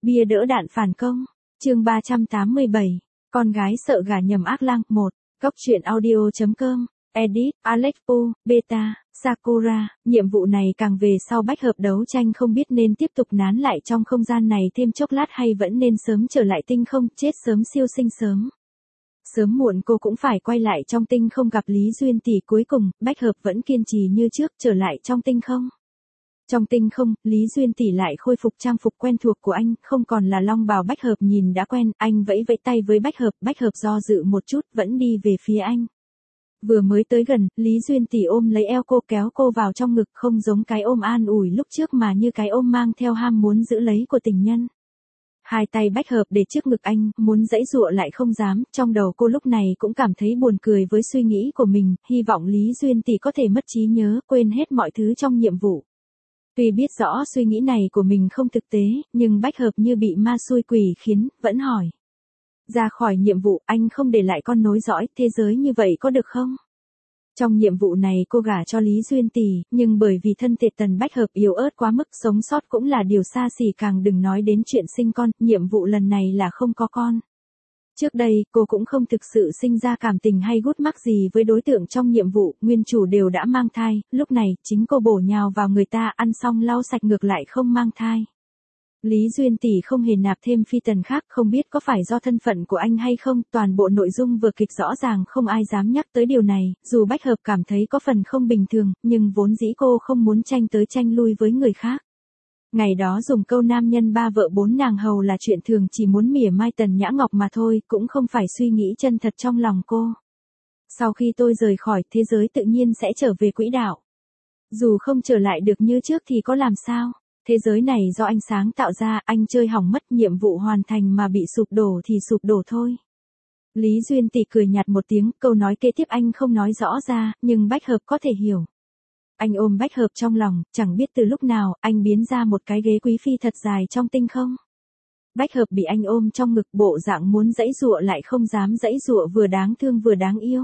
Bia đỡ đạn phản công. Chương 387. Con gái sợ gả nhầm ác lang 1. Góc truyện audio.com. Edit, Alex Pu, Beta, Sakura. Nhiệm vụ này càng về sau Bách Hợp đấu tranh không biết nên tiếp tục nán lại trong không gian này thêm chốc lát hay vẫn nên sớm trở lại tinh không, chết sớm siêu sinh sớm. Sớm muộn cô cũng phải quay lại trong tinh không gặp Lý Duyên Tỷ. Cuối cùng, Bách Hợp vẫn kiên trì như trước trở lại trong tinh không. Trong tinh không, Lý Duyên Tỷ lại khôi phục trang phục quen thuộc của anh, không còn là long bào. Bách Hợp nhìn đã quen, anh vẫy vẫy tay với Bách Hợp do dự một chút vẫn đi về phía anh. Vừa mới tới gần, Lý Duyên Tỷ ôm lấy eo cô kéo cô vào trong ngực, không giống cái ôm an ủi lúc trước mà như cái ôm mang theo ham muốn giữ lấy của tình nhân. Hai tay Bách Hợp để trước ngực anh, muốn giãy giụa lại không dám, trong đầu cô lúc này cũng cảm thấy buồn cười với suy nghĩ của mình, hy vọng Lý Duyên Tỷ có thể mất trí nhớ, quên hết mọi thứ trong nhiệm vụ. Tuy biết rõ suy nghĩ này của mình không thực tế, nhưng Bách Hợp như bị ma xui quỷ khiến, vẫn hỏi. Ra khỏi nhiệm vụ, anh không để lại con nối dõi, thế giới như vậy có được không? Trong nhiệm vụ này cô gả cho Lý Duyên Tỷ, nhưng bởi vì thân thể Tần Bách Hợp yếu ớt quá mức, sống sót cũng là điều xa xỉ, càng đừng nói đến chuyện sinh con, nhiệm vụ lần này là không có con. Trước đây, cô cũng không thực sự sinh ra cảm tình hay gút mắc gì với đối tượng trong nhiệm vụ, nguyên chủ đều đã mang thai, lúc này, chính cô bổ nhào vào người ta, ăn xong lau sạch ngược lại không mang thai. Lý Duyên Tỷ không hề nạp thêm phi tần khác, không biết có phải do thân phận của anh hay không, toàn bộ nội dung vở kịch rõ ràng không ai dám nhắc tới điều này, dù Bách Hợp cảm thấy có phần không bình thường, nhưng vốn dĩ cô không muốn tranh tới tranh lui với người khác. Ngày đó dùng câu nam nhân ba vợ bốn nàng hầu là chuyện thường, chỉ muốn mỉa mai Tần Nhã Ngọc mà thôi, cũng không phải suy nghĩ chân thật trong lòng cô. Sau khi tôi rời khỏi, thế giới tự nhiên sẽ trở về quỹ đạo. Dù không trở lại được như trước thì có làm sao? Thế giới này do anh sáng tạo ra, anh chơi hỏng mất, nhiệm vụ hoàn thành mà bị sụp đổ thì sụp đổ thôi. Lý Duyên Tỷ cười nhạt một tiếng, câu nói kế tiếp anh không nói rõ ra, nhưng Bách Hợp có thể hiểu. Anh ôm Bách Hợp trong lòng, chẳng biết từ lúc nào, anh biến ra một cái ghế quý phi thật dài trong tinh không. Bách Hợp bị anh ôm trong ngực, bộ dạng muốn giãy giụa lại không dám giãy giụa, vừa đáng thương vừa đáng yêu.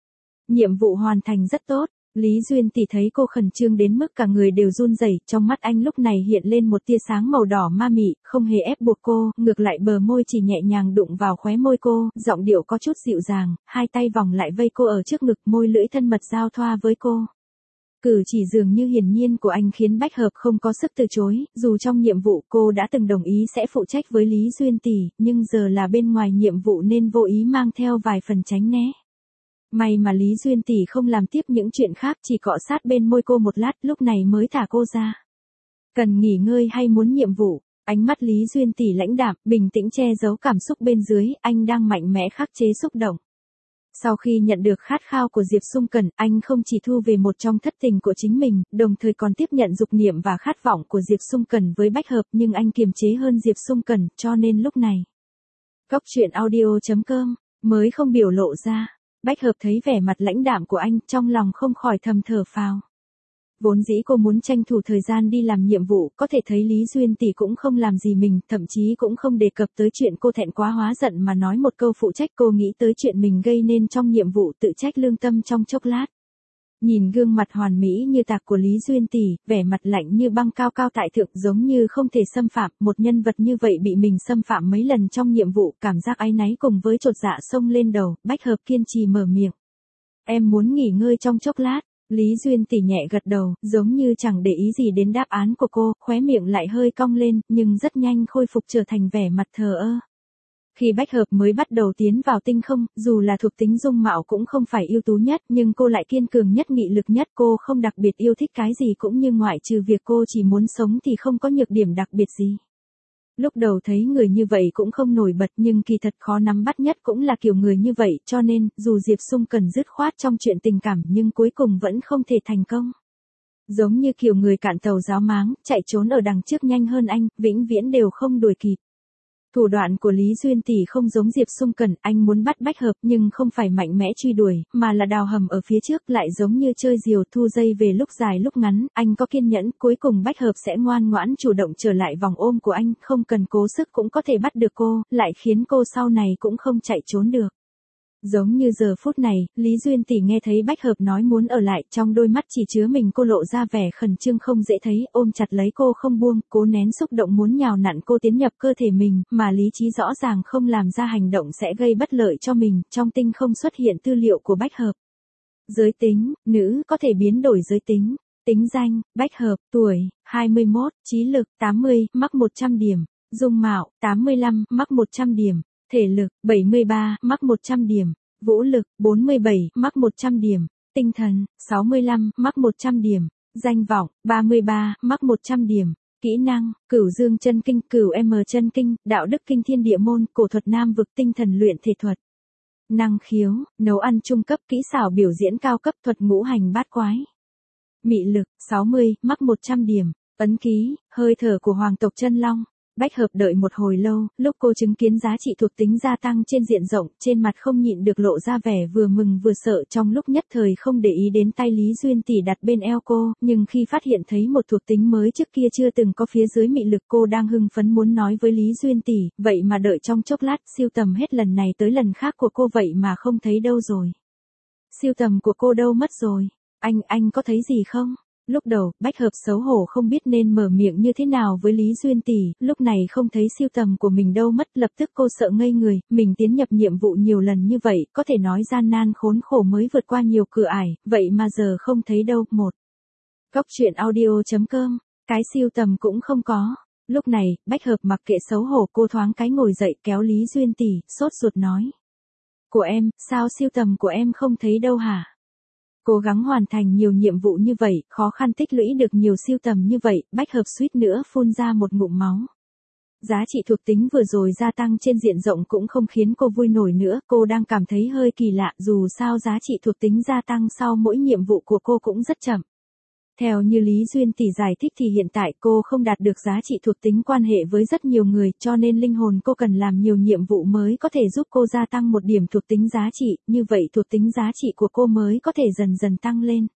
Nhiệm vụ hoàn thành rất tốt. Lý Duyên Tỷ thấy cô khẩn trương đến mức cả người đều run rẩy, trong mắt anh lúc này hiện lên một tia sáng màu đỏ ma mị, không hề ép buộc cô, ngược lại bờ môi chỉ nhẹ nhàng đụng vào khóe môi cô, giọng điệu có chút dịu dàng, hai tay vòng lại vây cô ở trước ngực, môi lưỡi thân mật giao thoa với cô. Cử chỉ dường như hiển nhiên của anh khiến Bách Hợp không có sức từ chối, dù trong nhiệm vụ cô đã từng đồng ý sẽ phụ trách với Lý Duyên Tỷ, nhưng giờ là bên ngoài nhiệm vụ nên vô ý mang theo vài phần tránh né. May mà Lý Duyên Tỷ không làm tiếp những chuyện khác, chỉ cọ sát bên môi cô một lát, lúc này mới thả cô ra. Cần nghỉ ngơi hay muốn nhiệm vụ? Ánh mắt Lý Duyên Tỷ lãnh đạm, bình tĩnh che giấu cảm xúc bên dưới, anh đang mạnh mẽ khắc chế xúc động. Sau khi nhận được khát khao của Diệp Xung Cần, anh không chỉ thu về một trong thất tình của chính mình, đồng thời còn tiếp nhận dục niệm và khát vọng của Diệp Xung Cần với Bách Hợp, nhưng anh kiềm chế hơn Diệp Xung Cần, cho nên lúc này. Góc truyện audio.com, mới không biểu lộ ra. Bách Hợp thấy vẻ mặt lãnh đạm của anh, trong lòng không khỏi thầm thở phào. Vốn dĩ cô muốn tranh thủ thời gian đi làm nhiệm vụ, có thể thấy Lý Duyên Tỷ cũng không làm gì mình, thậm chí cũng không đề cập tới chuyện cô thẹn quá hóa giận mà nói một câu phụ trách, cô nghĩ tới chuyện mình gây nên trong nhiệm vụ, tự trách lương tâm trong chốc lát. Nhìn gương mặt hoàn mỹ như tạc của Lý Duyên Tỷ, vẻ mặt lạnh như băng cao cao tại thượng, giống như không thể xâm phạm, một nhân vật như vậy bị mình xâm phạm mấy lần trong nhiệm vụ, cảm giác áy náy cùng với chột dạ xông lên đầu, Bách Hợp kiên trì mở miệng. Em muốn nghỉ ngơi trong chốc lát. Lý Duyên Tỷ nhẹ gật đầu, giống như chẳng để ý gì đến đáp án của cô, khóe miệng lại hơi cong lên, nhưng rất nhanh khôi phục trở thành vẻ mặt thờ ơ. Khi Bách Hợp mới bắt đầu tiến vào tinh không, dù là thuộc tính dung mạo cũng không phải ưu tú nhất, nhưng cô lại kiên cường nhất, nghị lực nhất, cô không đặc biệt yêu thích cái gì, cũng như ngoại trừ việc cô chỉ muốn sống thì không có nhược điểm đặc biệt gì. Lúc đầu thấy người như vậy cũng không nổi bật, nhưng kỳ thật khó nắm bắt nhất cũng là kiểu người như vậy, cho nên, dù Diệp Xung Cần dứt khoát trong chuyện tình cảm nhưng cuối cùng vẫn không thể thành công. Giống như kiểu người cạn tàu giáo máng, chạy trốn ở đằng trước nhanh hơn anh, vĩnh viễn đều không đuổi kịp. Thủ đoạn của Lý Duyên Tỷ không giống Diệp Xung Cần, anh muốn bắt Bách Hợp nhưng không phải mạnh mẽ truy đuổi, mà là đào hầm ở phía trước, lại giống như chơi diều thu dây về lúc dài lúc ngắn, anh có kiên nhẫn, cuối cùng Bách Hợp sẽ ngoan ngoãn chủ động trở lại vòng ôm của anh, không cần cố sức cũng có thể bắt được cô, lại khiến cô sau này cũng không chạy trốn được. Giống như giờ phút này, Lý Duyên Tỷ nghe thấy Bách Hợp nói muốn ở lại, trong đôi mắt chỉ chứa mình cô lộ ra vẻ khẩn trương không dễ thấy, ôm chặt lấy cô không buông, cố nén xúc động muốn nhào nặn cô tiến nhập cơ thể mình, mà lý trí rõ ràng không làm ra hành động sẽ gây bất lợi cho mình, trong tinh không xuất hiện tư liệu của Bách Hợp. Giới tính, nữ, có thể biến đổi giới tính. Tính danh, Bách Hợp, tuổi, 21, trí lực, 80, mắc 100 điểm. Dung mạo, 85, mắc 100 điểm. Thể lực, 73, mắc 100 điểm. Vũ lực, 47, mắc 100 điểm. Tinh thần, 65, mắc 100 điểm. Danh vọng, 33, mắc 100 điểm. Kỹ năng, Cửu Dương chân kinh, Cửu M chân kinh, đạo đức kinh thiên địa môn, cổ thuật nam vực tinh thần luyện thể thuật. Năng khiếu, nấu ăn trung cấp, kỹ xảo biểu diễn cao cấp, thuật ngũ hành bát quái. Mị lực, 60, mắc 100 điểm. Ấn ký, hơi thở của hoàng tộc chân long. Bách Hợp đợi một hồi lâu, lúc cô chứng kiến giá trị thuộc tính gia tăng trên diện rộng, trên mặt không nhịn được lộ ra vẻ vừa mừng vừa sợ, trong lúc nhất thời không để ý đến tay Lý Duyên Tỷ đặt bên eo cô, nhưng khi phát hiện thấy một thuộc tính mới trước kia chưa từng có phía dưới mị lực, cô đang hưng phấn muốn nói với Lý Duyên Tỷ, vậy mà đợi trong chốc lát, siêu tầm hết lần này tới lần khác của cô vậy mà không thấy đâu rồi. Siêu tầm của cô đâu mất rồi? Anh có thấy gì không? Lúc đầu, Bách Hợp xấu hổ không biết nên mở miệng như thế nào với Lý Duyên Tỷ, lúc này không thấy siêu tầm của mình đâu mất, lập tức cô sợ ngây người, mình tiến nhập nhiệm vụ nhiều lần như vậy, có thể nói gian nan khốn khổ mới vượt qua nhiều cửa ải, vậy mà giờ không thấy đâu. Góc truyện audio.com, cái siêu tầm cũng không có. Lúc này, Bách Hợp mặc kệ xấu hổ, cô thoáng cái ngồi dậy kéo Lý Duyên Tỷ, sốt ruột nói. Của em, sao siêu tầm của em không thấy đâu hả? Cố gắng hoàn thành nhiều nhiệm vụ như vậy, khó khăn tích lũy được nhiều siêu tầm như vậy, Bách Hợp suýt nữa phun ra một ngụm máu. Giá trị thuộc tính vừa rồi gia tăng trên diện rộng cũng không khiến cô vui nổi nữa, cô đang cảm thấy hơi kỳ lạ, dù sao giá trị thuộc tính gia tăng sau mỗi nhiệm vụ của cô cũng rất chậm. Theo như Lý Duyên Tỷ giải thích thì hiện tại cô không đạt được giá trị thuộc tính quan hệ với rất nhiều người, cho nên linh hồn cô cần làm nhiều nhiệm vụ mới có thể giúp cô gia tăng một điểm thuộc tính giá trị, như vậy thuộc tính giá trị của cô mới có thể dần dần tăng lên.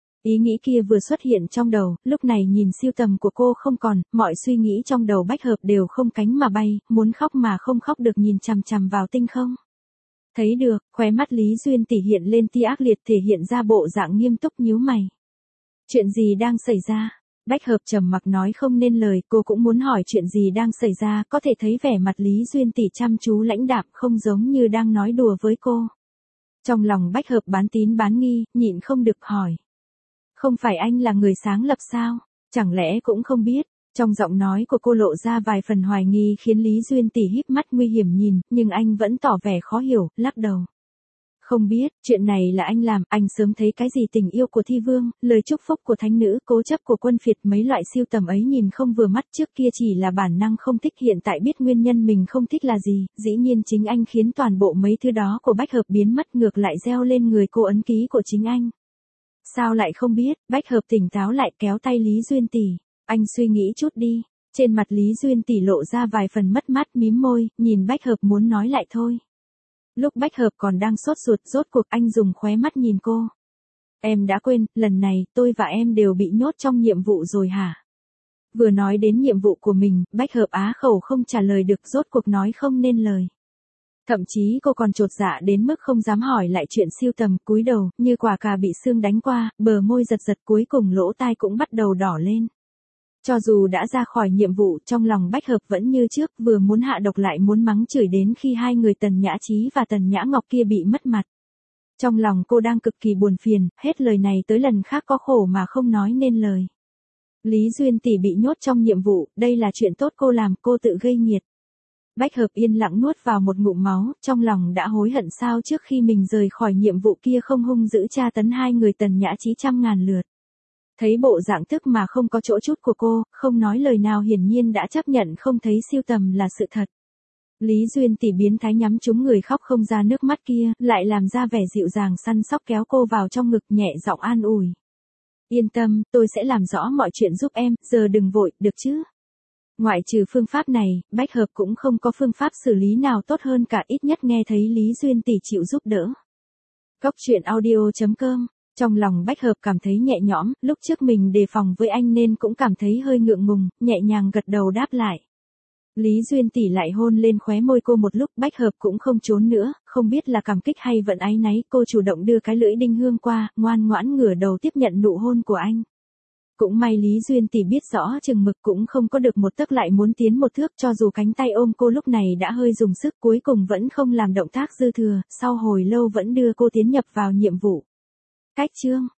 Ý nghĩ kia vừa xuất hiện trong đầu, lúc này nhìn siêu tầm của cô không còn, mọi suy nghĩ trong đầu Bách Hợp đều không cánh mà bay, muốn khóc mà không khóc được, nhìn chằm chằm vào tinh không. Thấy được, khóe mắt Lý Duyên Tỷ hiện lên tia ác liệt, thể hiện ra bộ dạng nghiêm túc nhíu mày. Chuyện gì đang xảy ra? Bách Hợp trầm mặc nói không nên lời, cô cũng muốn hỏi chuyện gì đang xảy ra, có thể thấy vẻ mặt Lý Duyên Tỷ chăm chú lãnh đạm, không giống như đang nói đùa với cô. Trong lòng Bách Hợp bán tín bán nghi, nhịn không được hỏi. Không phải anh là người sáng lập sao? Chẳng lẽ cũng không biết? Trong giọng nói của cô lộ ra vài phần hoài nghi khiến Lý Duyên Tỷ híp mắt nguy hiểm nhìn, nhưng anh vẫn tỏ vẻ khó hiểu, lắc đầu. Không biết, chuyện này là anh làm, anh sớm thấy cái gì tình yêu của thi vương, lời chúc phúc của thánh nữ, cố chấp của quân phiệt, mấy loại siêu tầm ấy nhìn không vừa mắt, trước kia chỉ là bản năng không thích, hiện tại biết nguyên nhân mình không thích là gì, dĩ nhiên chính anh khiến toàn bộ mấy thứ đó của Bách Hợp biến mất, ngược lại gieo lên người cô ấn ký của chính anh. Sao lại không biết? Bách Hợp tỉnh táo lại, kéo tay Lý Duyên Tỷ. Anh suy nghĩ chút đi. Trên mặt Lý Duyên Tỷ lộ ra vài phần mất mát, mím môi, nhìn Bách Hợp muốn nói lại thôi. Lúc Bách Hợp còn đang sốt ruột, rốt cuộc anh dùng khóe mắt nhìn cô. Em đã quên, lần này, tôi và em đều bị nhốt trong nhiệm vụ rồi hả? Vừa nói đến nhiệm vụ của mình, Bách Hợp á khẩu không trả lời được, rốt cuộc nói không nên lời. Thậm chí cô còn chột dạ đến mức không dám hỏi lại chuyện siêu tầm, cúi đầu, như quả cà bị sương đánh qua, bờ môi giật giật, cuối cùng lỗ tai cũng bắt đầu đỏ lên. Cho dù đã ra khỏi nhiệm vụ, trong lòng Bách Hợp vẫn như trước, vừa muốn hạ độc lại muốn mắng chửi đến khi hai người Tần Nhã Chí và Tần Nhã Ngọc kia bị mất mặt. Trong lòng cô đang cực kỳ buồn phiền, hết lời này tới lần khác có khổ mà không nói nên lời. Lý Duyên Tỷ bị nhốt trong nhiệm vụ, đây là chuyện tốt cô làm, cô tự gây nghiệt. Bách Hợp yên lặng nuốt vào một ngụm máu, trong lòng đã hối hận sao trước khi mình rời khỏi nhiệm vụ kia không hung dữ tra tấn hai người Tần Nhã Chí trăm ngàn lượt. Thấy bộ dạng tức mà không có chỗ chút của cô, không nói lời nào, hiển nhiên đã chấp nhận không thấy siêu tầm là sự thật. Lý Duyên Tỷ biến thái nhắm trúng người khóc không ra nước mắt kia, lại làm ra vẻ dịu dàng săn sóc kéo cô vào trong ngực, nhẹ giọng an ủi. Yên tâm, tôi sẽ làm rõ mọi chuyện giúp em, giờ đừng vội, được chứ? Ngoại trừ phương pháp này, Bách Hợp cũng không có phương pháp xử lý nào tốt hơn cả, ít nhất nghe thấy Lý Duyên Tỷ chịu giúp đỡ. Góc truyện audio.com. Trong lòng Bách Hợp cảm thấy nhẹ nhõm, lúc trước mình đề phòng với anh nên cũng cảm thấy hơi ngượng ngùng, nhẹ nhàng gật đầu đáp lại. Lý Duyên tỷ lại hôn lên khóe môi cô một lúc, Bách Hợp cũng không trốn nữa, không biết là cảm kích hay vẫn áy náy, cô chủ động đưa cái lưỡi đinh hương qua, ngoan ngoãn ngửa đầu tiếp nhận nụ hôn của anh. Cũng may Lý Duyên tỷ biết rõ chừng mực, cũng không có được một tấc lại muốn tiến một thước, cho dù cánh tay ôm cô lúc này đã hơi dùng sức, cuối cùng vẫn không làm động tác dư thừa, sau hồi lâu vẫn đưa cô tiến nhập vào nhiệm vụ. Cách chương